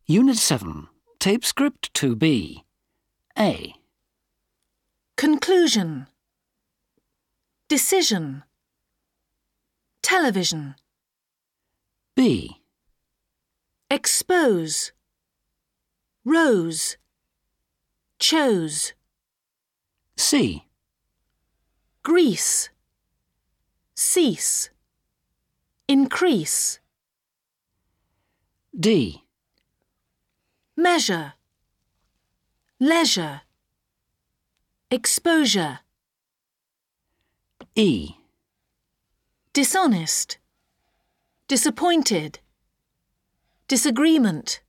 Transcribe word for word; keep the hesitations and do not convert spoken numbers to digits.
Unit seven, Tape Script two B. A. Conclusion. Decision. Television. B. Expose. Rose. Chose. C. Grease. Cease. Increase. D. Measure. Leisure. Exposure. E. Dishonest. Disappointed. Disagreement.